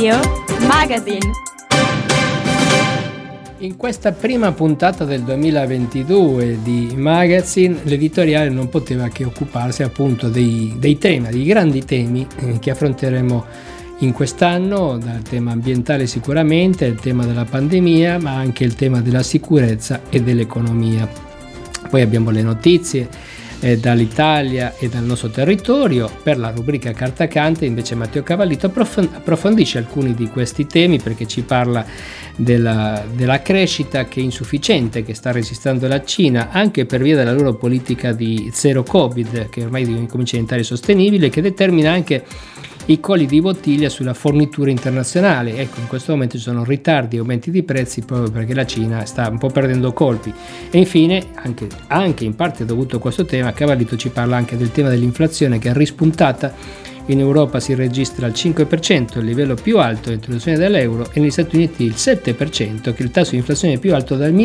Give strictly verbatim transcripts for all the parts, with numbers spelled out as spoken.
Radio Magazine. In questa prima puntata del duemilaventidue di Magazine, l'editoriale non poteva che occuparsi appunto dei, dei temi, dei grandi temi eh, che affronteremo in quest'anno, dal tema ambientale sicuramente, il tema della pandemia, ma anche il tema della sicurezza e dell'economia. Poi abbiamo le notizie eh, dall'Italia e dal nostro territorio. Per la rubrica Carta Cante invece Matteo Cavallito approfondisce alcuni di questi temi, perché ci parla della, della crescita che è insufficiente, che sta resistendo la Cina anche per via della loro politica di zero Covid, che ormai comincia a diventare sostenibile, che determina anche i colli di bottiglia sulla fornitura internazionale. Ecco, in questo momento ci sono ritardi e aumenti di prezzi proprio perché la Cina sta un po' perdendo colpi. E infine, anche, anche in parte dovuto a questo tema, Cavallito ci parla anche del tema dell'inflazione, che è rispuntata. In Europa si registra il cinque per cento, il livello più alto dell'introduzione dell'euro, e negli Stati Uniti il sette per cento, che è il tasso di inflazione più alto dal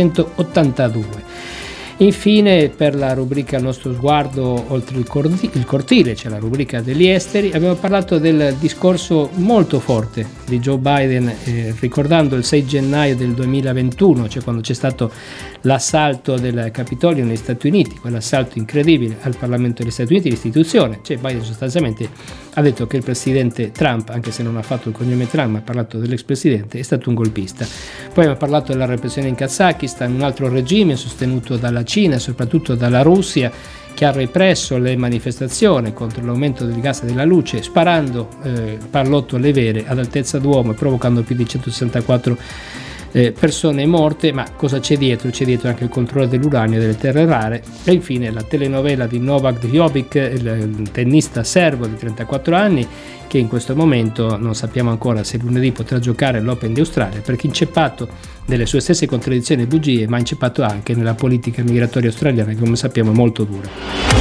millenovecentottantadue. Infine, per la rubrica Il nostro sguardo oltre il, cordi- il cortile, c'è la rubrica degli esteri, abbiamo parlato del discorso molto forte di Joe Biden, eh, ricordando il sei gennaio del duemilaventuno, cioè quando c'è stato l'assalto del Capitolio negli Stati Uniti, quell'assalto incredibile al Parlamento degli Stati Uniti, l'istituzione. Cioè Biden sostanzialmente ha detto che il presidente Trump, anche se non ha fatto il cognome Trump, ma ha parlato dell'ex presidente, è stato un golpista. Poi abbiamo parlato della repressione in Kazakistan, un altro regime sostenuto dalla Cina e soprattutto dalla Russia, che ha represso le manifestazioni contro l'aumento del gas e della luce, sparando eh, pallottole vere ad altezza d'uomo e provocando più di centosessantaquattro eh, persone morte. Ma cosa c'è dietro? C'è dietro anche il controllo dell'uranio e delle terre rare. E infine la telenovela di Novak Djokovic, il tennista serbo di trentaquattro anni, che in questo momento non sappiamo ancora se lunedì potrà giocare l'Open di Australia, perché inceppato nelle sue stesse contraddizioni e bugie, ma inceppato anche nella politica migratoria australiana, che come sappiamo è molto dura.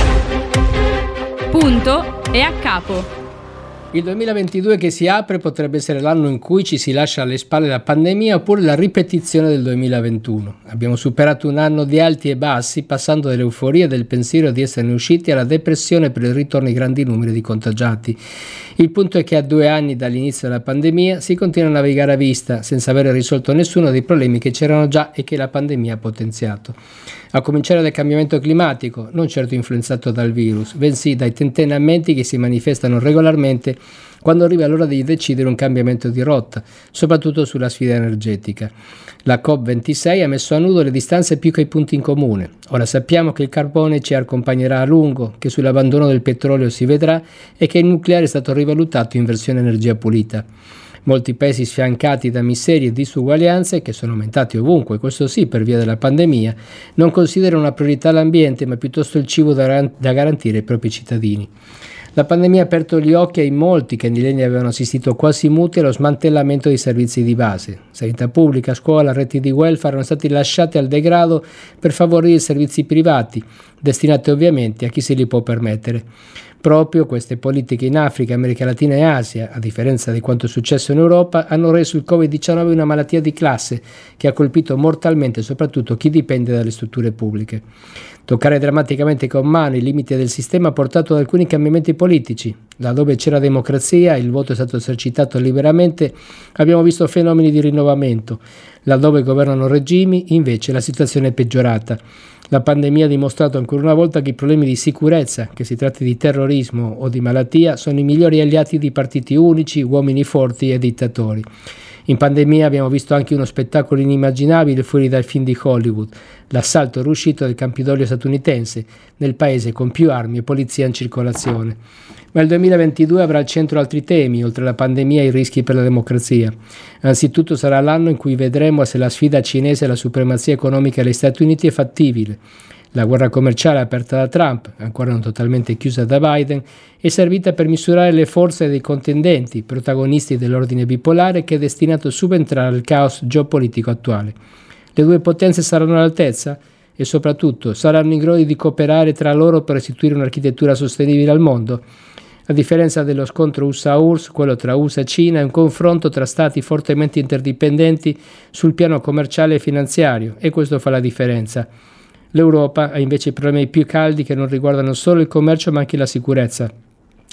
Punto e a capo. Il duemilaventidue che si apre potrebbe essere l'anno in cui ci si lascia alle spalle la pandemia, oppure la ripetizione del duemilaventuno. Abbiamo superato un anno di alti e bassi, passando dall'euforia del pensiero di esserne usciti alla depressione per il ritorno ai grandi numeri di contagiati. Il punto è che a due anni dall'inizio della pandemia si continua a navigare a vista, senza aver risolto nessuno dei problemi che c'erano già e che la pandemia ha potenziato. A cominciare dal cambiamento climatico, non certo influenzato dal virus, bensì dai tentennamenti che si manifestano regolarmente quando arriva l'ora di decidere un cambiamento di rotta, soprattutto sulla sfida energetica. La COP ventisei ha messo a nudo le distanze più che i punti in comune. Ora sappiamo che il carbone ci accompagnerà a lungo, che sull'abbandono del petrolio si vedrà e che il nucleare è stato rivalutato in versione energia pulita. Molti paesi sfiancati da miserie e disuguaglianze, che sono aumentati ovunque, questo sì per via della pandemia, non considerano una priorità l'ambiente, ma piuttosto il cibo da, da garantire ai propri cittadini. La pandemia ha aperto gli occhi ai molti che negli anni avevano assistito quasi muti allo smantellamento dei servizi di base. Sanità pubblica, scuola, reti di welfare erano stati lasciati al degrado per favorire i servizi privati, destinati ovviamente a chi se li può permettere. Proprio queste politiche in Africa, America Latina e Asia, a differenza di quanto è successo in Europa, hanno reso il covid diciannove una malattia di classe che ha colpito mortalmente soprattutto chi dipende dalle strutture pubbliche. Toccare drammaticamente con mano i limiti del sistema ha portato ad alcuni cambiamenti politici. Laddove c'era democrazia e il voto è stato esercitato liberamente, abbiamo visto fenomeni di rinnovamento. Laddove governano regimi, invece, la situazione è peggiorata. La pandemia ha dimostrato ancora una volta che i problemi di sicurezza, che si tratti di terrorismo o di malattia, sono i migliori alleati di partiti unici, uomini forti e dittatori. In pandemia abbiamo visto anche uno spettacolo inimmaginabile fuori dal film di Hollywood, l'assalto riuscito del Campidoglio statunitense, nel paese con più armi e polizia in circolazione. Ma il duemilaventidue avrà al centro altri temi, oltre alla pandemia e i rischi per la democrazia. Anzitutto sarà l'anno in cui vedremo se la sfida cinese alla supremazia economica degli Stati Uniti è fattibile. La guerra commerciale aperta da Trump, ancora non totalmente chiusa da Biden, è servita per misurare le forze dei contendenti, protagonisti dell'ordine bipolare che è destinato a subentrare al caos geopolitico attuale. Le due potenze saranno all'altezza? E soprattutto, saranno in grado di cooperare tra loro per istituire un'architettura sostenibile al mondo? A differenza dello scontro U S A-U R S S, quello tra U S A e Cina è un confronto tra stati fortemente interdipendenti sul piano commerciale e finanziario, e questo fa la differenza. L'Europa ha invece problemi più caldi che non riguardano solo il commercio ma anche la sicurezza.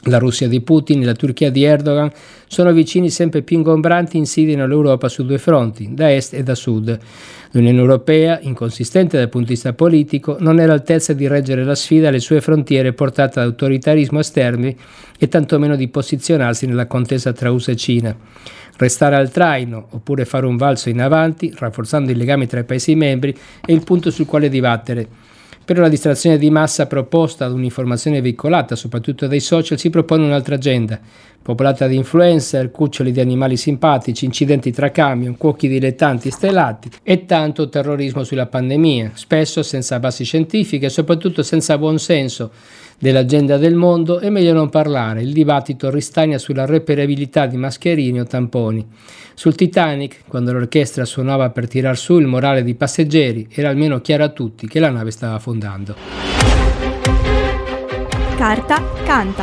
La Russia di Putin e la Turchia di Erdogan sono vicini sempre più ingombranti e insidiano l'Europa su due fronti, da est e da sud. L'Unione Europea, inconsistente dal punto di vista politico, non è all'altezza di reggere la sfida alle sue frontiere portate da autoritarismo esterni e tantomeno di posizionarsi nella contesa tra U S A e Cina. Restare al traino oppure fare un balzo in avanti, rafforzando i legami tra i Paesi membri, è il punto sul quale dibattere. Per una distrazione di massa proposta ad un'informazione veicolata, soprattutto dai social, si propone un'altra agenda, popolata di influencer, cuccioli di animali simpatici, incidenti tra camion, cuochi dilettanti stelati e tanto terrorismo sulla pandemia, spesso senza basi scientifiche e soprattutto senza buon senso. Dell'agenda del mondo è meglio non parlare, il dibattito ristagna sulla reperibilità di mascherini o tamponi. Sul Titanic, quando l'orchestra suonava per tirar su il morale dei passeggeri, era almeno chiaro a tutti che la nave stava affondando. Carta canta.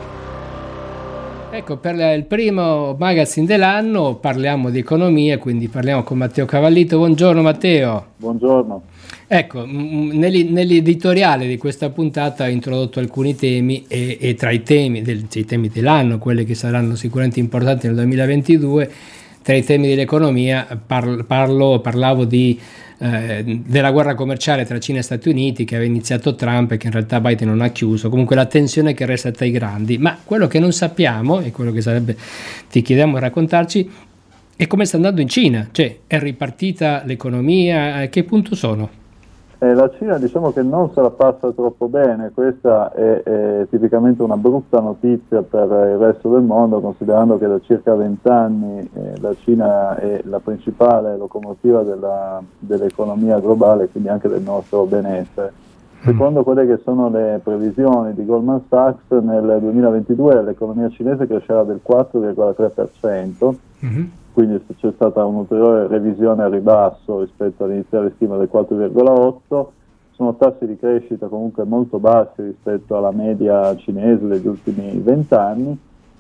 Ecco, per il primo magazine dell'anno parliamo di economia, quindi parliamo con Matteo Cavallito. Buongiorno Matteo. Buongiorno. Ecco, nell'editoriale di questa puntata ho introdotto alcuni temi e, e tra i temi, del, i temi dell'anno, quelli che saranno sicuramente importanti nel duemilaventidue, tra i temi dell'economia parlo, parlo parlavo di, eh, della guerra commerciale tra Cina e Stati Uniti che aveva iniziato Trump e che in realtà Biden non ha chiuso, comunque la tensione che resta tra i grandi, ma quello che non sappiamo e quello che sarebbe ti chiediamo di raccontarci è come sta andando in Cina, cioè è ripartita l'economia, a che punto sono? Eh, la Cina diciamo che non se la passa troppo bene, questa è, è tipicamente una brutta notizia per il resto del mondo, considerando che da circa vent'anni eh, la Cina è la principale locomotiva della, dell'economia globale, quindi anche del nostro benessere. Secondo quelle che sono le previsioni di Goldman Sachs, nel duemilaventidue l'economia cinese crescerà del quattro virgola tre per cento, mm-hmm. Quindi c'è stata un'ulteriore revisione a ribasso rispetto all'iniziale stima del quattro virgola otto. Sono tassi di crescita comunque molto bassi rispetto alla media cinese degli ultimi vent'anni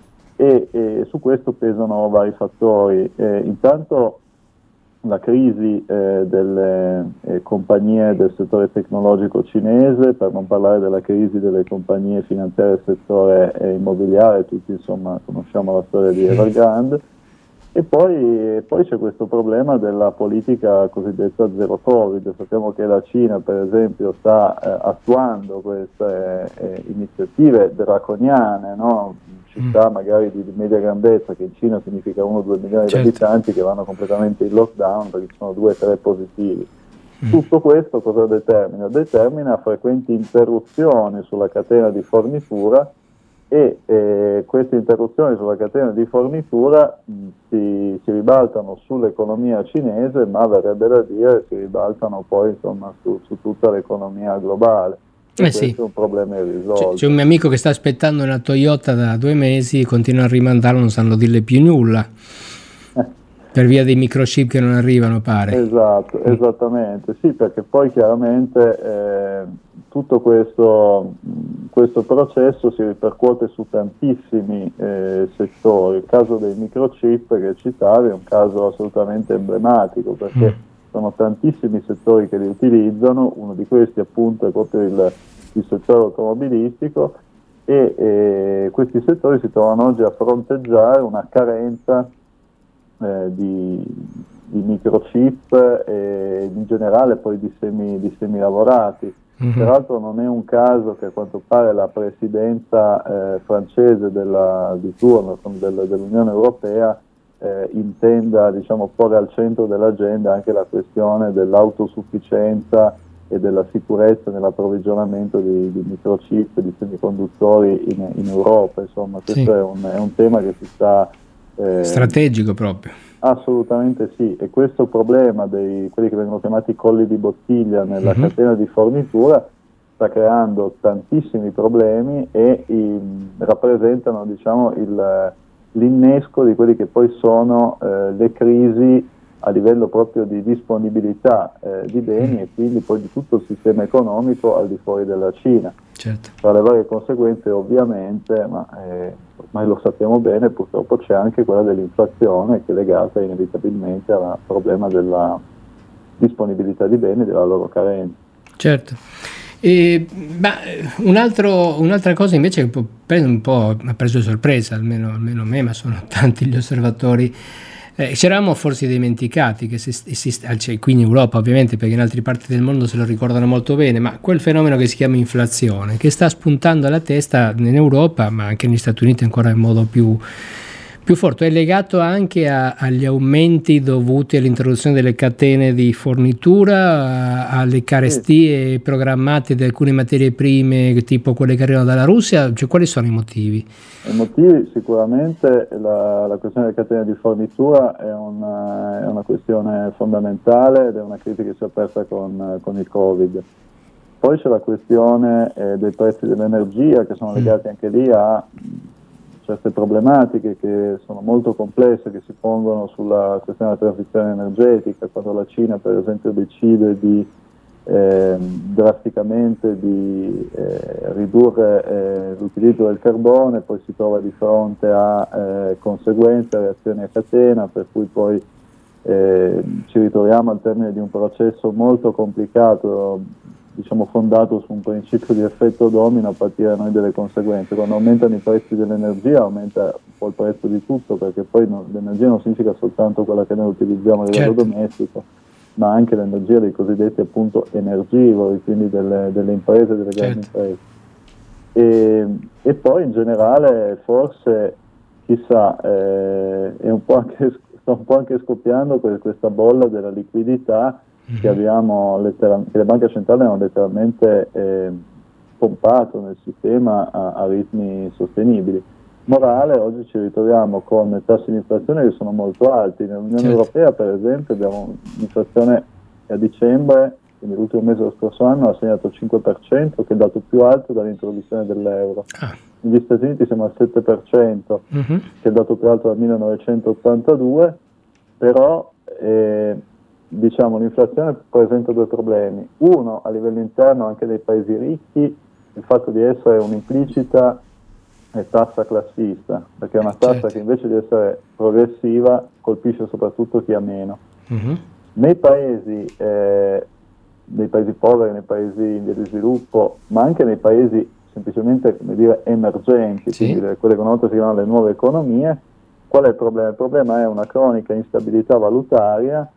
e, e su questo pesano vari fattori. E intanto la crisi eh, delle eh, compagnie del settore tecnologico cinese, per non parlare della crisi delle compagnie finanziarie del settore eh, immobiliare, tutti insomma conosciamo la storia di Evergrande. E poi, poi c'è questo problema della politica cosiddetta zero Covid. Sappiamo che la Cina, per esempio, sta eh, attuando queste eh, iniziative draconiane, no? Città magari di, di media grandezza, che in Cina significa uno o due milioni certo. di abitanti, che vanno completamente in lockdown perché ci sono due o tre positivi. Mm. Tutto questo cosa determina? Determina frequenti interruzioni sulla catena di fornitura e eh, queste interruzioni sulla catena di fornitura mh, si, si ribaltano sull'economia cinese, ma verrebbe da dire si ribaltano poi insomma su, su tutta l'economia globale. Eh questo sì. è un problema irrisolto. C'è, c'è un mio amico che sta aspettando una Toyota da due mesi e continua a rimandarlo, non sanno dirle più nulla per via dei microchip che non arrivano, pare. Esatto, esattamente, sì, perché poi chiaramente eh, tutto questo, questo processo si ripercuote su tantissimi eh, settori. Il caso dei microchip che citavi è un caso assolutamente emblematico, perché mm. sono tantissimi settori che li utilizzano, uno di questi appunto è proprio il, il settore automobilistico e eh, questi settori si trovano oggi a fronteggiare una carenza Eh, di, di microchip e in generale poi di semi, di semi lavorati. Mm-hmm. Peraltro non è un caso che a quanto pare la presidenza eh, francese della, di turno del, dell'Unione Europea eh, intenda diciamo porre al centro dell'agenda anche la questione dell'autosufficienza e della sicurezza nell'approvvigionamento di, di microchip e di semiconduttori in, in Europa. Insomma, questo sì. è, un, è un tema che si sta Eh, strategico proprio. Assolutamente sì, e questo problema dei quelli che vengono chiamati colli di bottiglia nella mm-hmm. catena di fornitura sta creando tantissimi problemi e i, rappresentano diciamo il, l'innesco di quelli che poi sono eh, le crisi a livello proprio di disponibilità eh, di beni mm. e quindi poi di tutto il sistema economico al di fuori della Cina. Certo. Tra le varie conseguenze ovviamente, ma eh, ormai lo sappiamo bene, purtroppo c'è anche quella dell'inflazione che è legata inevitabilmente al problema della disponibilità di beni e della loro carenza. Certo. E, ma un altro, un'altra cosa invece che preso un po', mi ha preso sorpresa, almeno, almeno me, ma sono tanti gli osservatori. Eh, ci eravamo forse dimenticati che esiste, cioè, qui in Europa ovviamente, perché in altre parti del mondo se lo ricordano molto bene, ma quel fenomeno che si chiama inflazione, che sta spuntando alla testa in Europa, ma anche negli Stati Uniti ancora in modo più, più forte, è legato anche a, agli aumenti dovuti all'introduzione delle catene di fornitura, a, alle carestie sì. programmate di alcune materie prime, tipo quelle che arrivano dalla Russia. Cioè, quali sono i motivi? I motivi sicuramente la, la questione delle catene di fornitura è una, è una questione fondamentale ed è una crisi che si è aperta con, con il Covid. Poi c'è la questione eh, dei prezzi dell'energia, che sono legati anche lì a certe problematiche che sono molto complesse, che si pongono sulla questione della transizione energetica, quando la Cina per esempio decide di eh, drasticamente di eh, ridurre eh, l'utilizzo del carbone, poi si trova di fronte a eh, conseguenze, reazioni a catena, per cui poi eh, ci ritroviamo al termine di un processo molto complicato, diciamo fondato su un principio di effetto domino a partire da noi delle conseguenze. Quando aumentano i prezzi dell'energia aumenta un po' il prezzo di tutto, perché poi non, l'energia non significa soltanto quella che noi utilizziamo a livello certo. domestico, ma anche l'energia dei cosiddetti appunto energivori, quindi delle, delle imprese, delle grandi certo. imprese. E, e poi in generale forse, chissà, eh, è un po' anche, sta un po' anche scoppiando questa bolla della liquidità che abbiamo letteral- che le banche centrali hanno letteralmente eh, pompato nel sistema a, a ritmi sostenibili. Morale, oggi ci ritroviamo con tassi di inflazione che sono molto alti. Nell'Unione certo. Europea, per esempio, abbiamo un'inflazione a dicembre, quindi l'ultimo mese dello scorso anno, ha segnato il cinque per cento, che è il dato più alto dall'introduzione dell'euro. Ah. Negli Stati Uniti siamo al sette per cento, uh-huh. che è il dato più alto dal millenovecentottantadue, però eh, diciamo l'inflazione presenta due problemi. Uno, a livello interno anche dei paesi ricchi, il fatto di essere un'implicita tassa classista, perché è una tassa certo. che invece di essere progressiva colpisce soprattutto chi ha meno. Uh-huh. Nei paesi eh, nei paesi poveri, nei paesi in via di sviluppo, ma anche nei paesi semplicemente, come dire, emergenti, sì. quindi quelle che una volta si chiamano le nuove economie, qual è il problema? Il problema è una cronica instabilità valutaria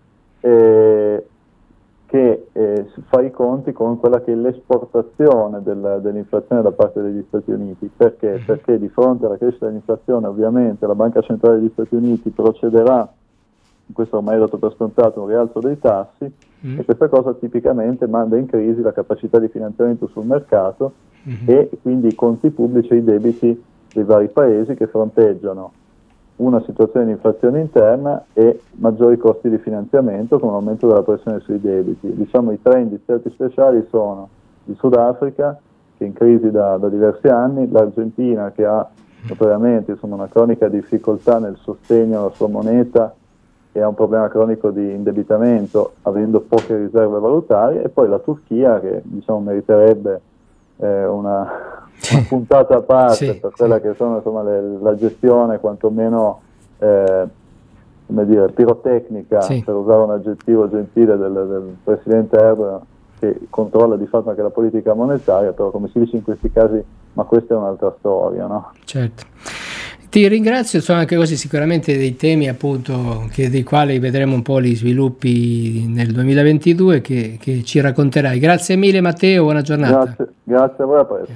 eh, che eh, fa i conti con quella che è l'esportazione del, dell'inflazione da parte degli Stati Uniti. Perché? Perché di fronte alla crescita dell'inflazione ovviamente la Banca Centrale degli Stati Uniti procederà, questo ormai è dato per scontato, un rialzo dei tassi mm. e questa cosa tipicamente manda in crisi la capacità di finanziamento sul mercato mm-hmm. e quindi i conti pubblici e i debiti dei vari paesi che fronteggiano una situazione di inflazione interna e maggiori costi di finanziamento con un aumento della pressione sui debiti. Diciamo i tre indiziati speciali sono il Sudafrica, che è in crisi da, da diversi anni, l'Argentina, che ha notoriamente insomma, una cronica difficoltà nel sostegno alla sua moneta e ha un problema cronico di indebitamento avendo poche riserve valutarie, e poi la Turchia, che diciamo meriterebbe eh, una... una puntata a parte sì, per quella sì. che sono insomma le, la gestione quantomeno eh, come dire pirotecnica sì. per usare un aggettivo gentile del, del presidente Erdogan, che controlla di fatto anche la politica monetaria, però come si dice in questi casi, ma questa è un'altra storia, no? Certo. Ti ringrazio, sono anche questi sicuramente dei temi appunto che, dei quali vedremo un po' gli sviluppi nel duemilaventidue che, che ci racconterai. Grazie mille Matteo, buona giornata. Grazie, grazie a voi, a presto.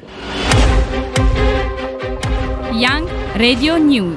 Young Radio News.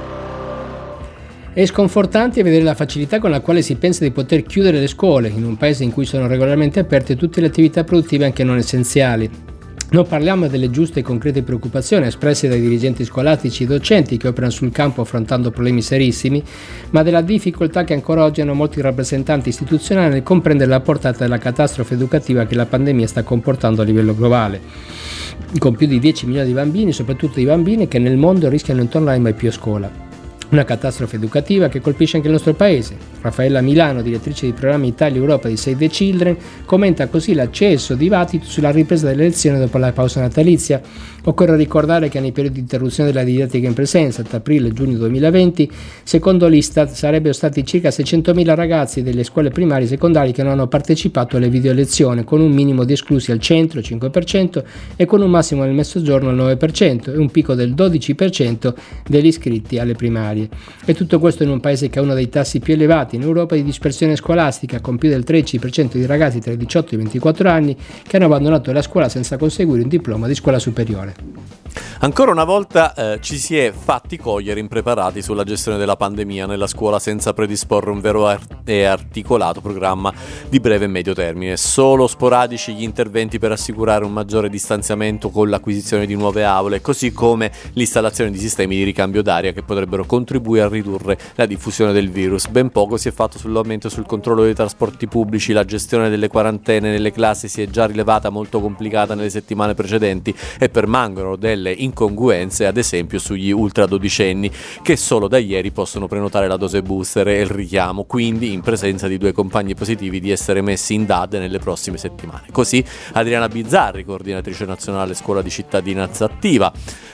È sconfortante vedere la facilità con la quale si pensa di poter chiudere le scuole in un paese in cui sono regolarmente aperte tutte le attività produttive anche non essenziali. Non parliamo delle giuste e concrete preoccupazioni espresse dai dirigenti scolastici e docenti che operano sul campo affrontando problemi serissimi, ma della difficoltà che ancora oggi hanno molti rappresentanti istituzionali nel comprendere la portata della catastrofe educativa che la pandemia sta comportando a livello globale, con più di dieci milioni di bambini, soprattutto di bambini che nel mondo rischiano di non tornare mai più a scuola. Una catastrofe educativa che colpisce anche il nostro paese. Raffaella Milano, direttrice di programmi Italia-Europa di Save the Children, commenta così l'acceso dibattito sulla ripresa delle lezioni dopo la pausa natalizia. Occorre ricordare che nei periodi di interruzione della didattica in presenza, tra aprile e giugno duemilaventi, secondo l'Istat sarebbero stati circa seicentomila ragazzi delle scuole primarie e secondarie che non hanno partecipato alle videolezioni, con un minimo di esclusi al centro, cinque per cento, e con un massimo nel mezzogiorno al nove per cento e un picco del dodici per cento degli iscritti alle primarie. E tutto questo in un paese che ha uno dei tassi più elevati in Europa di dispersione scolastica, con più del tredici per cento di ragazzi tra i diciotto e i ventiquattro anni che hanno abbandonato la scuola senza conseguire un diploma di scuola superiore. Ancora una volta eh, ci si è fatti cogliere impreparati sulla gestione della pandemia nella scuola senza predisporre un vero art- e articolato programma di breve e medio termine. Solo sporadici gli interventi per assicurare un maggiore distanziamento con l'acquisizione di nuove aule, così come l'installazione di sistemi di ricambio d'aria che potrebbero contribuire a ridurre la diffusione del virus. Ben poco si è fatto sull'aumento e sul controllo dei trasporti pubblici. La gestione delle quarantene nelle classi si è già rilevata molto complicata nelle settimane precedenti e permangono delle incongruenze, ad esempio sugli ultra dodicenni che solo da ieri possono prenotare la dose booster e il richiamo, quindi in presenza di due compagni positivi di essere messi in D A D nelle prossime settimane. Così Adriana Bizzarri, coordinatrice nazionale Scuola di Cittadinanza Attiva.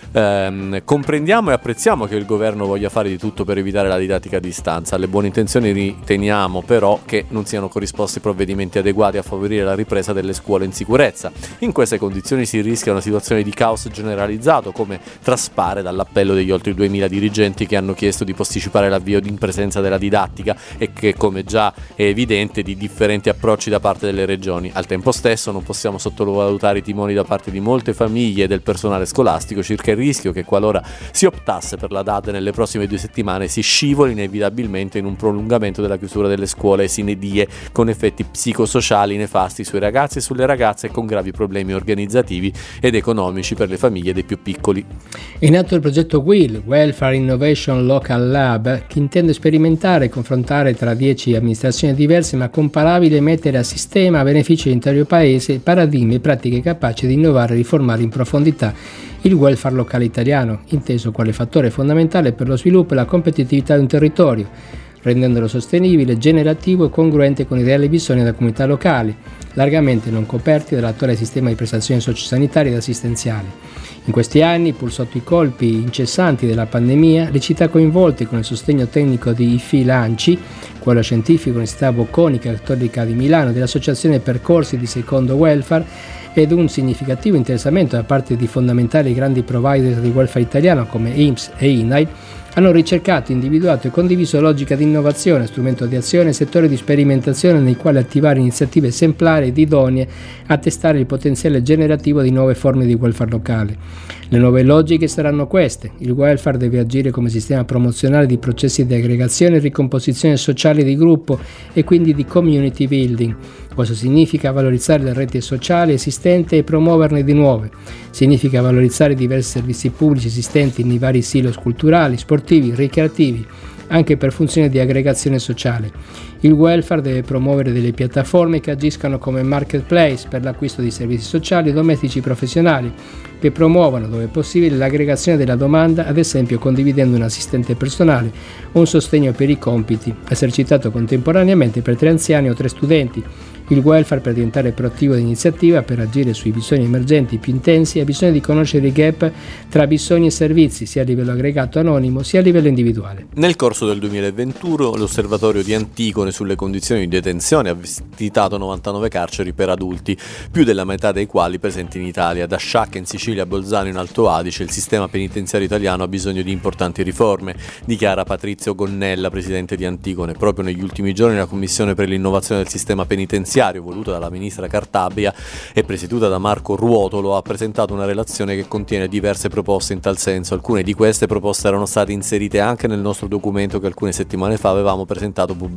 Ehm, comprendiamo e apprezziamo che il governo voglia fare di tutto per evitare la didattica a distanza. Alle buone intenzioni riteniamo però che non siano corrisposti provvedimenti adeguati a favorire la ripresa delle scuole in sicurezza. In queste condizioni si rischia una situazione di caos generalizzato, come traspare dall'appello degli oltre duemila dirigenti che hanno chiesto di posticipare l'avvio in presenza della didattica e che, come già è evidente, di differenti approcci da parte delle regioni. Al tempo stesso non possiamo sottovalutare i timori da parte di molte famiglie e del personale scolastico circa il rischio che, qualora si optasse per la D A D nelle prossime due settimane, si scivoli inevitabilmente in un prolungamento della chiusura delle scuole sine die, con effetti psicosociali nefasti sui ragazzi e sulle ragazze e con gravi problemi organizzativi ed economici per le famiglie dei più piccoli. È nato il progetto W I L, Welfare Innovation Local Lab, che intende sperimentare e confrontare tra dieci amministrazioni diverse ma comparabili e mettere a sistema a beneficio dell'intero paese paradigmi e pratiche capaci di innovare e riformare in profondità il welfare locale italiano, inteso quale fattore fondamentale per lo sviluppo e la competitività di un territorio, rendendolo sostenibile, generativo e congruente con i reali bisogni delle comunità locali, largamente non coperti dall'attuale sistema di prestazioni sociosanitarie ed assistenziali. In questi anni, pur sotto i colpi incessanti della pandemia, le città coinvolte con il sostegno tecnico di I F I Lanci, quello scientifico dell'Università Bocconica e Cattolica di Milano, dell'Associazione Percorsi di Secondo Welfare, ed un significativo interessamento da parte di fondamentali grandi provider di welfare italiano come I N P S e I N A I, hanno ricercato, individuato e condiviso logica di innovazione, strumento di azione e settore di sperimentazione nei quali attivare iniziative esemplari ed idonee a testare il potenziale generativo di nuove forme di welfare locale. Le nuove logiche saranno queste. Il welfare deve agire come sistema promozionale di processi di aggregazione e ricomposizione sociale di gruppo e quindi di community building. Questo significa valorizzare le reti sociali esistenti e promuoverne di nuove. Significa valorizzare i diversi servizi pubblici esistenti nei vari silos culturali, sportivi, ricreativi, anche per funzioni di aggregazione sociale. Il welfare deve promuovere delle piattaforme che agiscano come marketplace per l'acquisto di servizi sociali, domestici e professionali, che promuovano, dove possibile, l'aggregazione della domanda, ad esempio condividendo un assistente personale o un sostegno per i compiti, esercitato contemporaneamente per tre anziani o tre studenti. Il welfare, per diventare proattivo di iniziativa, per agire sui bisogni emergenti più intensi, ha bisogno di conoscere i gap tra bisogni e servizi, sia a livello aggregato anonimo, sia a livello individuale. Nel corso del duemilaventuno l'Osservatorio di Antigone sulle condizioni di detenzione ha visitato novantanove carceri per adulti, più della metà dei quali presenti in Italia. Da Sciacca in Sicilia a Bolzano in Alto Adige, il sistema penitenziario italiano ha bisogno di importanti riforme, dichiara Patrizio Gonnella, presidente di Antigone. Proprio negli ultimi giorni la Commissione per l'innovazione del sistema penitenziario, voluta dalla ministra Cartabia e presieduta da Marco Ruotolo, ha presentato una relazione che contiene diverse proposte in tal senso. Alcune di queste proposte erano state inserite anche nel nostro documento che alcune settimane fa avevamo presentato pubblicamente.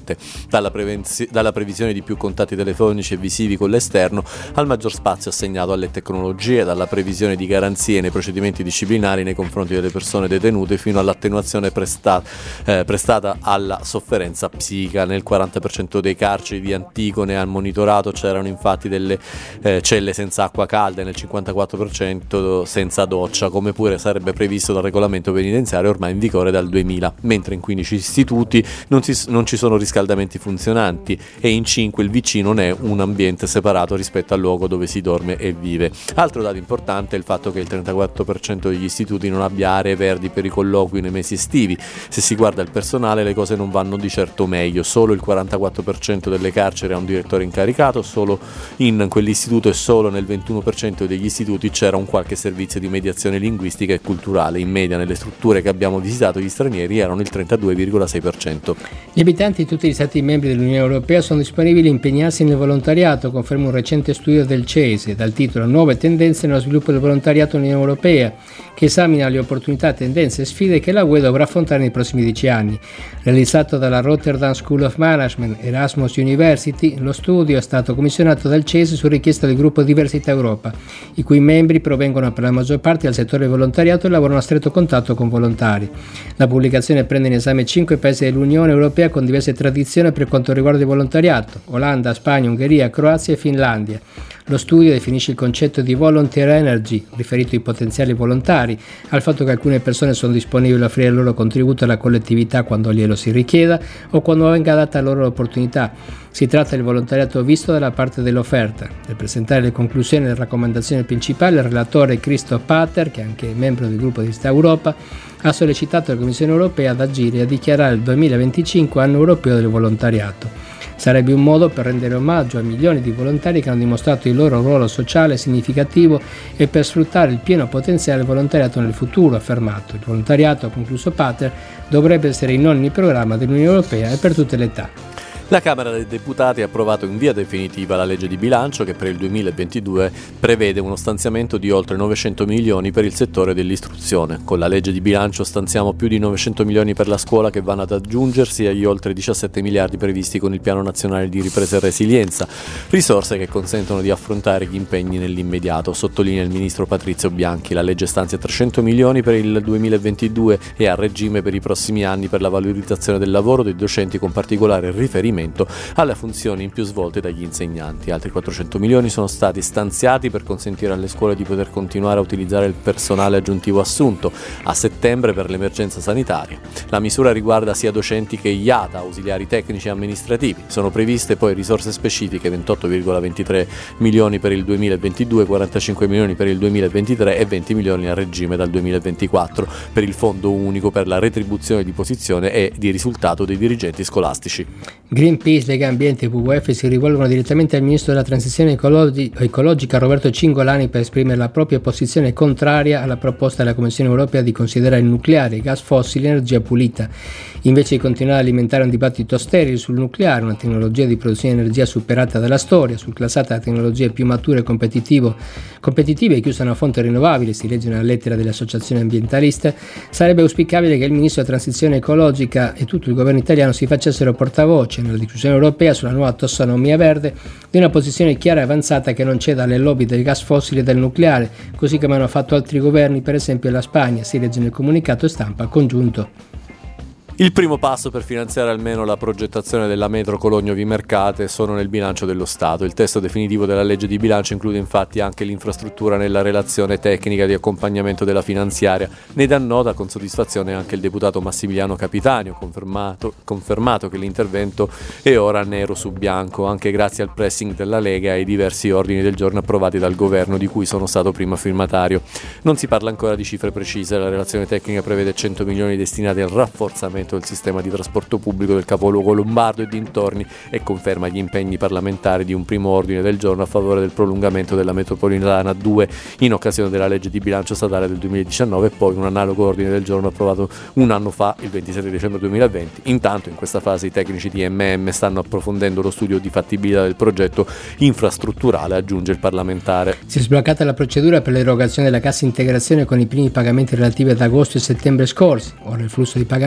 dell'ente. Dalla, prevenzi- dalla previsione di più contatti telefonici e visivi con l'esterno al maggior spazio assegnato alle tecnologie, dalla previsione di garanzie nei procedimenti disciplinari nei confronti delle persone detenute fino all'attenuazione presta- eh, prestata alla sofferenza psichica. Nel quaranta per cento dei carceri di Antigone al monitorato c'erano infatti delle eh, celle senza acqua calda e nel cinquantaquattro per cento senza doccia, come pure sarebbe previsto dal regolamento penitenziario ormai in vigore dal duemila, mentre in quindici istituti non, si, non ci sono riscaldamenti funzionanti e in cinque il V C non è un ambiente separato rispetto al luogo dove si dorme e vive. Altro dato importante è il fatto che il trentaquattro per cento degli istituti non abbia aree verdi per i colloqui nei mesi estivi. Se si guarda il personale le cose non vanno di certo meglio, solo il quarantaquattro per cento delle carceri ha un direttore incaricato, solo in quell'istituto e solo nel ventuno per cento degli istituti c'era un qualche servizio di mediazione linguistica e culturale. In media nelle strutture che abbiamo visitato gli stranieri erano il trentadue virgola sei per cento. Gli abitanti di tutti gli stati membri dell'Unione Europea sono disponibili a impegnarsi nel volontariato, conferma un recente studio del C E S E dal titolo Nuove tendenze nello sviluppo del volontariato nell'Unione Europea, che esamina le opportunità, tendenze e sfide che la U E dovrà affrontare nei prossimi dieci anni. Realizzato dalla Rotterdam School of Management Erasmus University, lo studio è stato commissionato dal C E S E su richiesta del gruppo Diversità Europa, i cui membri provengono per la maggior parte dal settore volontariato e lavorano a stretto contatto con volontari. La pubblicazione prende in esame cinque paesi dell'Unione Europea con diverse tradizioni per quanto riguarda il volontariato: Olanda, Spagna, Ungheria, Croazia e Finlandia. Lo studio definisce il concetto di volunteer energy, riferito ai potenziali volontari, al fatto che alcune persone sono disponibili a offrire il loro contributo alla collettività quando glielo si richieda o quando venga data loro l'opportunità. Si tratta del volontariato visto dalla parte dell'offerta. Per presentare le conclusioni e le raccomandazioni principali, il relatore Christoph Pater, che è anche membro del gruppo di Sta Europa, ha sollecitato la Commissione Europea ad agire e a dichiarare il duemilaventicinque anno europeo del volontariato. Sarebbe un modo per rendere omaggio a milioni di volontari che hanno dimostrato il loro ruolo sociale significativo e per sfruttare il pieno potenziale del volontariato nel futuro, ha affermato. Il volontariato, ha concluso Pater, dovrebbe essere in ogni programma dell'Unione Europea e per tutte le età. La Camera dei Deputati ha approvato in via definitiva la legge di bilancio che per il duemilaventidue prevede uno stanziamento di oltre novecento milioni per il settore dell'istruzione. Con la legge di bilancio stanziamo più di novecento milioni per la scuola, che vanno ad aggiungersi agli oltre diciassette miliardi previsti con il Piano Nazionale di Ripresa e Resilienza, risorse che consentono di affrontare gli impegni nell'immediato, sottolinea il ministro Patrizio Bianchi. La legge stanzia trecento milioni per il duemilaventidue e a regime per i prossimi anni per la valorizzazione del lavoro dei docenti, con particolare riferimento alle funzioni in più svolte dagli insegnanti. Altri quattrocento milioni sono stati stanziati per consentire alle scuole di poter continuare a utilizzare il personale aggiuntivo assunto a settembre per l'emergenza sanitaria. La misura riguarda sia docenti che I A T A, ausiliari tecnici e amministrativi. Sono previste poi risorse specifiche: ventotto virgola ventitré milioni per il duemilaventidue, quarantacinque milioni per il duemilaventitré e venti milioni a regime dal duemilaventiquattro per il Fondo Unico per la retribuzione di posizione e di risultato dei dirigenti scolastici. Greenpeace, Lega Ambiente e W W F si rivolgono direttamente al ministro della transizione ecologi- ecologica Roberto Cingolani per esprimere la propria posizione contraria alla proposta della Commissione Europea di considerare il nucleare e i gas fossili energia pulita. Invece di continuare ad alimentare un dibattito sterile sul nucleare, una tecnologia di produzione di energia superata dalla storia, surclassata da tecnologie più mature e competitive e che usano fonti rinnovabili, si legge nella lettera delle associazioni ambientaliste, sarebbe auspicabile che il ministro della transizione ecologica e tutto il governo italiano si facessero portavoce nella discussione europea sulla nuova tassonomia verde di una posizione chiara e avanzata che non ceda alle lobby del gas fossile e del nucleare, così come hanno fatto altri governi, per esempio la Spagna, si legge nel comunicato stampa congiunto. Il primo passo per finanziare almeno la progettazione della metro Cologno-Vimercate sono nel bilancio dello Stato. Il testo definitivo della legge di bilancio include infatti anche l'infrastruttura nella relazione tecnica di accompagnamento della finanziaria. Ne dà nota con soddisfazione anche il deputato Massimiliano Capitanio, confermato, confermato che l'intervento è ora nero su bianco, anche grazie al pressing della Lega e ai diversi ordini del giorno approvati dal governo, di cui sono stato prima firmatario. Non si parla ancora di cifre precise. La relazione tecnica prevede cento milioni destinati al rafforzamento del sistema di trasporto pubblico del capoluogo lombardo e dintorni e conferma gli impegni parlamentari di un primo ordine del giorno a favore del prolungamento della metropolitana due in occasione della legge di bilancio statale del duemiladiciannove e poi un analogo ordine del giorno approvato un anno fa, il ventisette dicembre duemilaventi. Intanto in questa fase i tecnici di M M stanno approfondendo lo studio di fattibilità del progetto infrastrutturale, aggiunge il parlamentare. Si è sbloccata la procedura per l'erogazione della cassa integrazione con i primi pagamenti relativi ad agosto e settembre scorsi. Ora il flusso di pagamenti,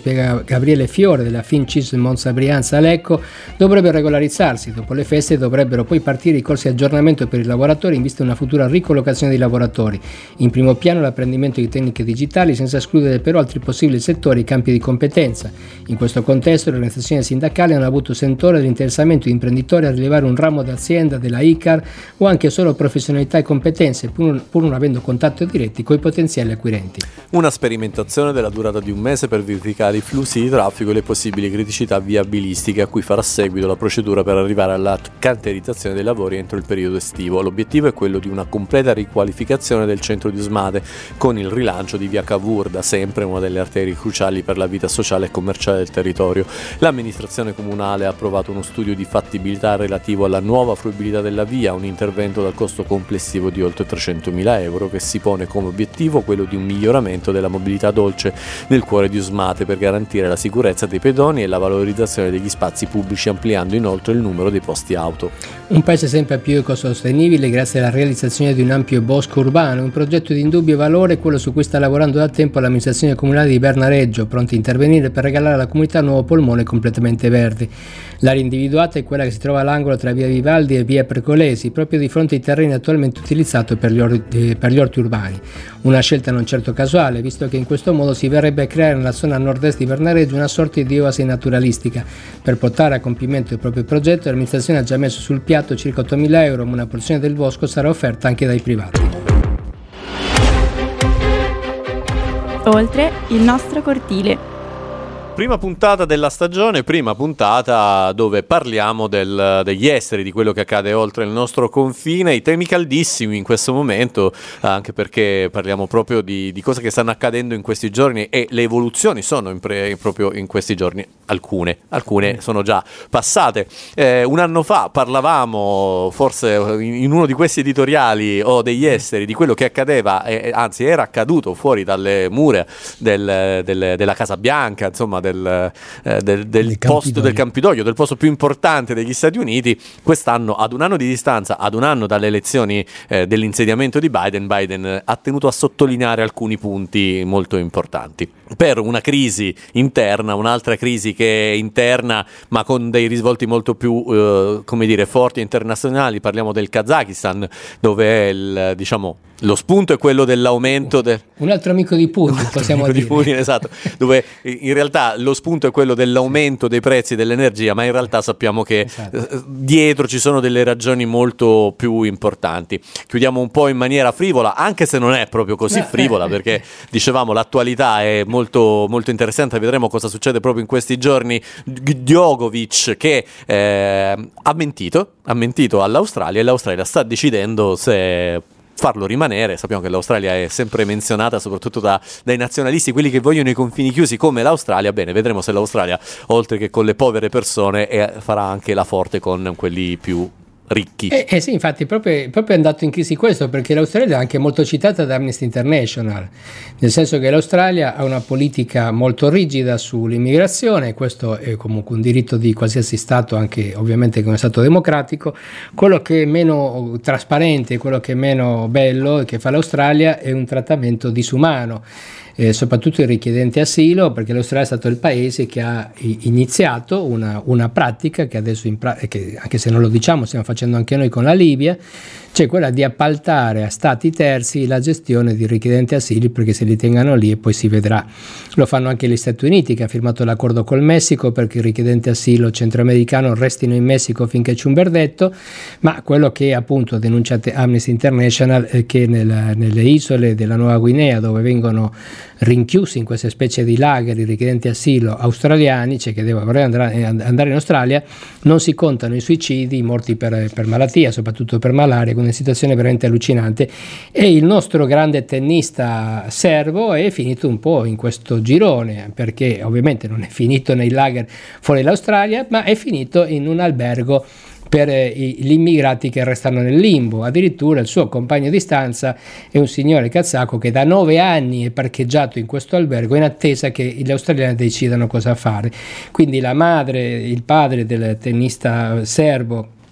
spiega Gabriele Fiore della Fincis Monza Brianza Lecco, dovrebbero regolarizzarsi. Dopo le feste dovrebbero poi partire i corsi di aggiornamento per i lavoratori in vista di una futura ricollocazione dei lavoratori. In primo piano l'apprendimento di tecniche digitali, senza escludere però altri possibili settori e campi di competenza. In questo contesto le organizzazioni sindacali hanno avuto sentore dell'interessamento di imprenditori a rilevare un ramo d'azienda della I C A R o anche solo professionalità e competenze, pur, pur non avendo contatto diretti con i potenziali acquirenti. Una sperimentazione della durata di un mese per verificare i flussi di traffico e le possibili criticità viabilistiche, a cui farà seguito la procedura per arrivare alla cantierizzazione dei lavori entro il periodo estivo. L'obiettivo è quello di una completa riqualificazione del centro di Usmate, con il rilancio di via Cavour, da sempre una delle arterie cruciali per la vita sociale e commerciale del territorio. L'amministrazione comunale ha approvato uno studio di fattibilità relativo alla nuova fruibilità della via, un intervento dal costo complessivo di oltre trecentomila euro che si pone come obiettivo quello di un miglioramento della mobilità dolce nel cuore di Usmate per garantire la sicurezza dei pedoni e la valorizzazione degli spazi pubblici, ampliando inoltre il numero dei posti auto. Un paese sempre più ecosostenibile grazie alla realizzazione di un ampio bosco urbano, un progetto di indubbio valore, quello su cui sta lavorando da tempo l'amministrazione comunale di Bernareggio, pronti a intervenire per regalare alla comunità un nuovo polmone completamente verde. L'area individuata è quella che si trova all'angolo tra via Vivaldi e via Percolesi, proprio di fronte ai terreni attualmente utilizzati per gli, or- eh, per gli orti urbani. Una scelta non certo casuale, visto che in questo modo si verrebbe a creare nella zona nord-est di Bernareggio una sorta di oasi naturalistica. Per portare a compimento il proprio progetto, l'amministrazione ha già messo sul piatto circa ottomila euro, ma una porzione del bosco sarà offerta anche dai privati. Oltre il nostro cortile. Prima puntata della stagione, prima puntata dove parliamo del, degli esteri, di quello che accade oltre il nostro confine, i temi caldissimi in questo momento, anche perché parliamo proprio di, di cose che stanno accadendo in questi giorni e le evoluzioni sono in pre, proprio in questi giorni, alcune, alcune sono già passate. Eh, un anno fa parlavamo, forse in uno di questi editoriali o degli esteri, di quello che accadeva, eh, anzi era accaduto fuori dalle mura del, del, della Casa Bianca, insomma, del, eh, del, del posto Campidoglio. del Campidoglio, del posto più importante degli Stati Uniti. Quest'anno, ad un anno di distanza, ad un anno dalle elezioni eh, dell'insediamento di Biden, Biden ha tenuto a sottolineare alcuni punti molto importanti. Per una crisi interna, un'altra crisi che è interna ma con dei risvolti molto più eh, come dire forti e internazionali, parliamo del Kazakistan, dove il, diciamo lo spunto è quello dell'aumento del... un altro amico di Putin, possiamo amico dire di Putin, esatto, dove in realtà lo spunto è quello dell'aumento dei prezzi dell'energia, ma in realtà sappiamo che esatto. dietro ci sono delle ragioni molto più importanti. Chiudiamo un po' in maniera frivola, anche se non è proprio così frivola, perché dicevamo l'attualità è molto, molto interessante. Vedremo cosa succede proprio in questi giorni. Djokovic che eh, ha mentito ha mentito all'Australia, e l'Australia sta decidendo se farlo rimanere. Sappiamo che l'Australia è sempre menzionata soprattutto da, dai nazionalisti, quelli che vogliono i confini chiusi come l'Australia. Bene, vedremo se l'Australia, oltre che con le povere persone, eh, farà anche la forte con quelli più ricchi. Eh, eh sì, infatti proprio, proprio è andato in crisi questo, perché l'Australia è anche molto citata da Amnesty International, nel senso che l'Australia ha una politica molto rigida sull'immigrazione. Questo è comunque un diritto di qualsiasi Stato, anche ovviamente come Stato democratico. Quello che è meno trasparente, quello che è meno bello che fa l'Australia è un trattamento disumano, Eh, soprattutto i richiedenti asilo, perché l'Australia è stato il paese che ha iniziato una, una pratica che adesso, in pra- che anche se non lo diciamo, stiamo facendo anche noi con la Libia, cioè quella di appaltare a stati terzi la gestione di richiedenti asili, perché se li tengano lì e poi si vedrà. Lo fanno anche gli Stati Uniti, che ha firmato l'accordo col Messico perché i richiedenti asilo centroamericano restino in Messico finché c'è un verdetto. Ma quello che appunto denunciate Amnesty International è che nella, nelle isole della Nuova Guinea, dove vengono rinchiusi in queste specie di lager i richiedenti asilo australiani, cioè che devono andare, andare in Australia, non si contano i suicidi, i morti per, per malattia, soprattutto per malaria, con una situazione veramente allucinante. E il nostro grande tennista serbo è finito un po' in questo girone, perché ovviamente non è finito nei lager fuori dall'Australia, ma è finito in un albergo per eh, gli immigrati che restano nel limbo. Addirittura il suo compagno di stanza è un signore kazako che da nove anni è parcheggiato in questo albergo in attesa che gli australiani decidano cosa fare. Quindi la madre, il padre del tennista serbo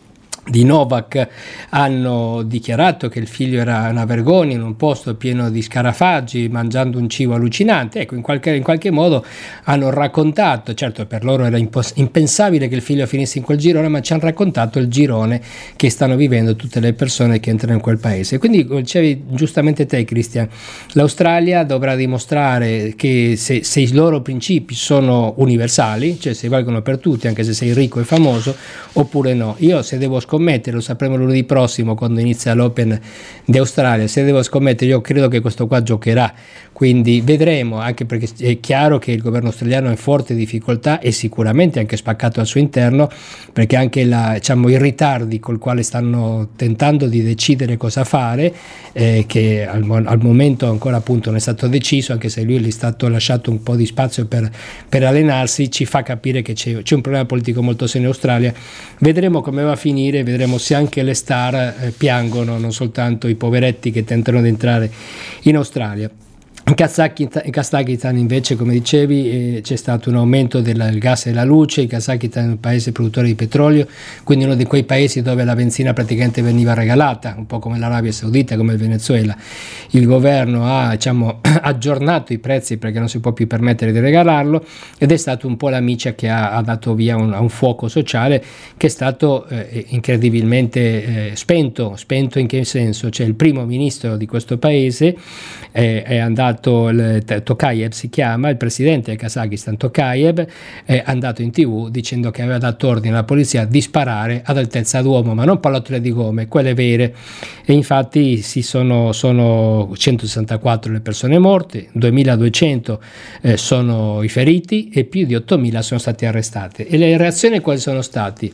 di Novak hanno dichiarato che il figlio era una vergogna in un posto pieno di scarafaggi, mangiando un cibo allucinante. Ecco, in qualche, in qualche modo hanno raccontato, certo per loro era impos- impensabile che il figlio finisse in quel girone, ma ci hanno raccontato il girone che stanno vivendo tutte le persone che entrano in quel paese. Quindi dicevi giustamente te, Cristian, l'Australia dovrà dimostrare che se, se i loro principi sono universali, cioè se valgono per tutti, anche se sei ricco e famoso, oppure no. Io se devo scommettere, lo sapremo lunedì prossimo quando inizia l'Open di Australia, se devo scommettere io credo che questo qua giocherà, quindi vedremo, anche perché è chiaro che il governo australiano è in forte difficoltà e sicuramente anche spaccato al suo interno, perché anche la, diciamo, i ritardi col quale stanno tentando di decidere cosa fare, eh, che al, al momento ancora appunto non è stato deciso, anche se lui gli è stato lasciato un po' di spazio per, per allenarsi, ci fa capire che c'è, c'è un problema politico molto serio in Australia. Vedremo come va a finire, vedremo se anche le star eh, piangono, non soltanto i poveretti che tentano di entrare in Australia. In Kazakistan invece, come dicevi, eh, c'è stato un aumento del, del gas e della luce. Il Kazakistan è un paese produttore di petrolio, quindi uno di quei paesi dove la benzina praticamente veniva regalata, un po' come l'Arabia Saudita, come il Venezuela. Il governo ha, diciamo, aggiornato i prezzi perché non si può più permettere di regalarlo, ed è stato un po' la miccia che ha, ha dato via un, un fuoco sociale che è stato eh, incredibilmente eh, spento. Spento in che senso? Cioè il primo ministro di questo paese eh, è andato, il, Tokayev si chiama, il presidente del Kazakistan Tokayev, è andato in tv dicendo che aveva dato ordine alla polizia di sparare ad altezza d'uomo, ma non pallottole di gomme, quelle vere, e infatti si sono, sono centosessantaquattro le persone morte, duemiladuecento eh, sono i feriti e più di ottomila sono stati arrestati. E le reazioni quali sono stati?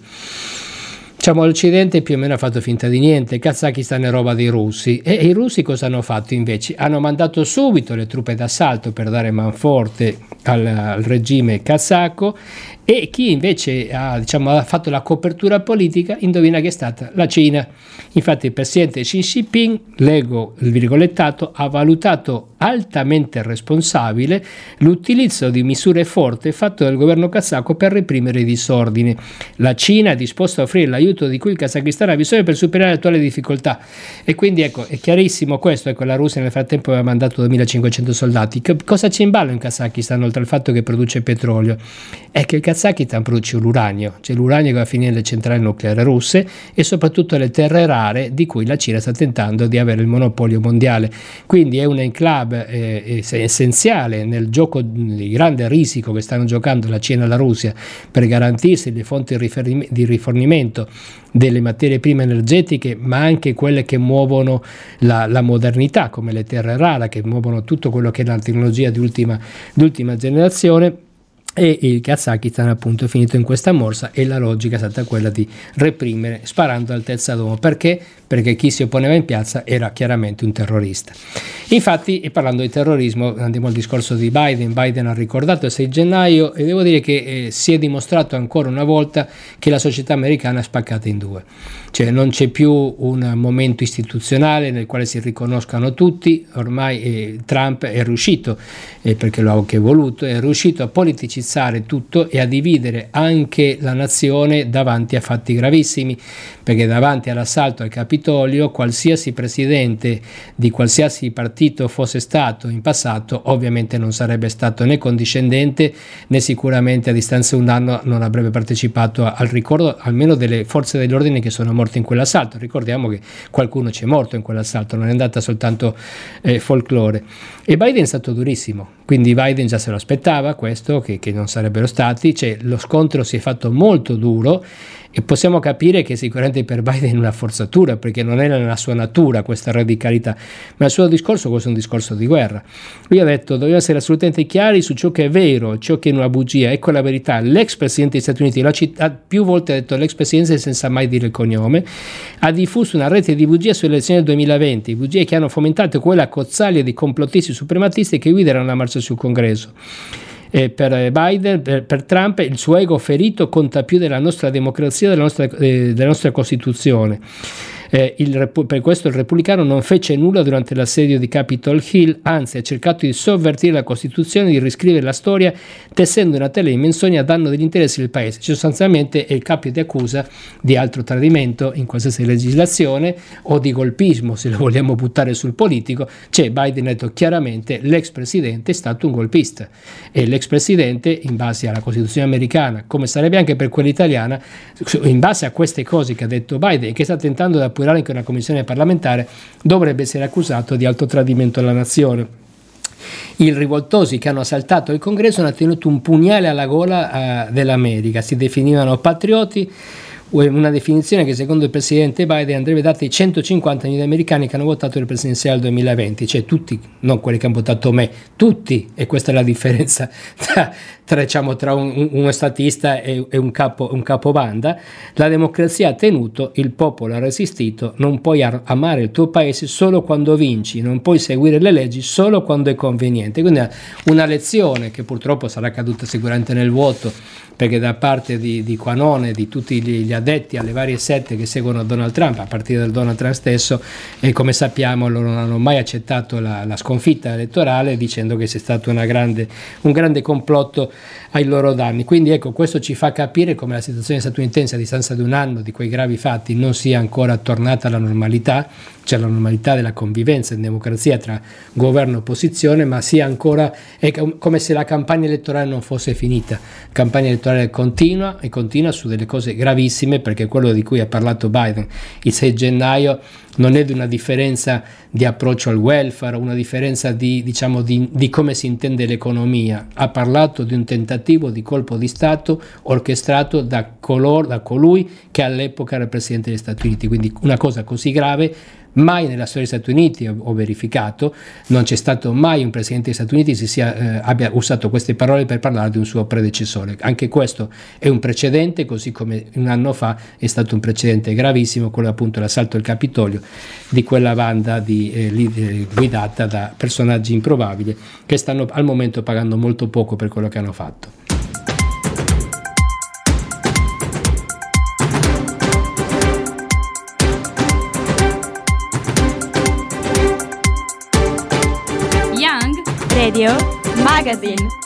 Diciamo, l'Occidente più o meno ha fatto finta di niente, il Kazakistan è roba dei russi, e i russi cosa hanno fatto invece? Hanno mandato subito le truppe d'assalto per dare manforte al, al regime kazako, e chi invece ha, diciamo, ha fatto la copertura politica, indovina che è stata la Cina. Infatti il presidente Xi Jinping, leggo il virgolettato, ha valutato altamente responsabile l'utilizzo di misure forti fatte dal governo kazako per reprimere i disordini. La Cina è disposta a offrire l'aiuto di cui il Kazakistan ha bisogno per superare le attuali difficoltà. E quindi ecco, è chiarissimo questo. Ecco, la Russia nel frattempo aveva mandato duemilacinquecento soldati. Che, cosa c'è in ballo in Kazakistan oltre al fatto che produce petrolio? È che il Kazakistan produce l'uranio, cioè l'uranio che va a finire nelle centrali nucleari russe, e soprattutto le terre rare di cui la Cina sta tentando di avere il monopolio mondiale. Quindi è un enclave eh, essenziale nel gioco di grande risico che stanno giocando la Cina e la Russia per garantirsi le fonti di rifornimento delle materie prime energetiche, ma anche quelle che muovono la, la modernità, come le terre rare, che muovono tutto quello che è la tecnologia di ultima, di ultima generazione. E il Kazakistan appunto è finito in questa morsa, e la logica è stata quella di reprimere sparando all'altezza d'uomo. Perché? Perché chi si opponeva in piazza era chiaramente un terrorista. Infatti, e parlando di terrorismo, andiamo al discorso di Biden. Biden ha ricordato il sei gennaio, e devo dire che eh, si è dimostrato ancora una volta che la società americana è spaccata in due. Cioè non c'è più un momento istituzionale nel quale si riconoscano tutti. Ormai eh, Trump è riuscito, eh, perché lo ha anche voluto, è riuscito a politicizzare tutto e a dividere anche la nazione davanti a fatti gravissimi, perché davanti all'assalto al Capitolio qualsiasi presidente di qualsiasi partito fosse stato in passato ovviamente non sarebbe stato né condiscendente, né sicuramente a distanza di un anno non avrebbe partecipato al ricordo almeno delle forze dell'ordine che sono morte in quell'assalto. Ricordiamo che qualcuno c'è morto in quell'assalto, non è andata soltanto eh, folklore. E Biden è stato durissimo, quindi Biden già se lo aspettava questo, che, che non sarebbero stati, cioè lo scontro si è fatto molto duro, e possiamo capire che sicuramente per Biden è una forzatura, perché non era nella sua natura questa radicalità, ma il suo discorso questo è un discorso di guerra. Lui ha detto: dobbiamo essere assolutamente chiari su ciò che è vero, ciò che è una bugia, ecco la verità. L'ex presidente degli Stati Uniti, l'ha citato, più volte ha detto l'ex presidente senza mai dire il cognome, ha diffuso una rete di bugie sulle elezioni del duemilaventi, bugie che hanno fomentato quella cozzaglia di complottisti suprematisti che guideranno la marcia sul Congresso. Eh, per Biden, per, per Trump, il suo ego ferito conta più della nostra democrazia, della nostra, eh, della nostra Costituzione. Eh, il, per questo il repubblicano non fece nulla durante l'assedio di Capitol Hill, anzi ha cercato di sovvertire la Costituzione, di riscrivere la storia, tessendo una tela di menzogne a danno degli interessi del paese. Cioè, sostanzialmente è il capo di accusa di altro tradimento in qualsiasi legislazione o di golpismo, se lo vogliamo buttare sul politico. Cioè, Biden ha detto chiaramente l'ex presidente è stato un golpista e l'ex presidente, in base alla Costituzione americana, come sarebbe anche per quella italiana, in base a queste cose che ha detto Biden e che sta tentando di appurare anche una commissione parlamentare, dovrebbe essere accusato di alto tradimento alla nazione. I rivoltosi che hanno assaltato il congresso hanno tenuto un pugnale alla gola uh, dell'America, si definivano patrioti, una definizione che secondo il presidente Biden andrebbe data ai centocinquanta milioni di americani che hanno votato il presidenziale del duemilaventi, cioè tutti, non quelli che hanno votato me, tutti, e questa è la differenza tra, tra, diciamo, tra un, un, uno statista e, e un, capo, un capobanda. La democrazia ha tenuto, il popolo ha resistito, non puoi ar- amare il tuo paese solo quando vinci, non puoi seguire le leggi solo quando è conveniente. Quindi una lezione che purtroppo sarà caduta sicuramente nel vuoto, perché da parte di, di Quanone, di tutti gli, gli addetti alle varie sette che seguono Donald Trump, a partire dal Donald Trump stesso, e come sappiamo loro non hanno mai accettato la, la sconfitta elettorale, dicendo che sia stato una grande, un grande complotto ai loro danni. Quindi ecco, questo ci fa capire come la situazione statunitense a distanza di un anno di quei gravi fatti non sia ancora tornata alla normalità, cioè la normalità della convivenza in democrazia tra governo e opposizione, ma sia ancora è come se la campagna elettorale non fosse finita. La campagna elettorale continua e continua su delle cose gravissime, perché quello di cui ha parlato Biden il sei gennaio non è di una differenza di approccio al welfare, una differenza di, diciamo, di, di come si intende l'economia. Ha parlato di un tentativo di colpo di Stato orchestrato da, color, da colui che all'epoca era il presidente degli Stati Uniti. Quindi una cosa così grave mai nella storia degli Stati Uniti ho verificato, non c'è stato mai un presidente degli Stati Uniti che sia, eh, abbia usato queste parole per parlare di un suo predecessore. Anche questo è un precedente, così come un anno fa è stato un precedente gravissimo, quello appunto l'assalto al Capitolio di quella banda di, eh, li, eh, guidata da personaggi improbabili che stanno al momento pagando molto poco per quello che hanno fatto. Radio Magazine.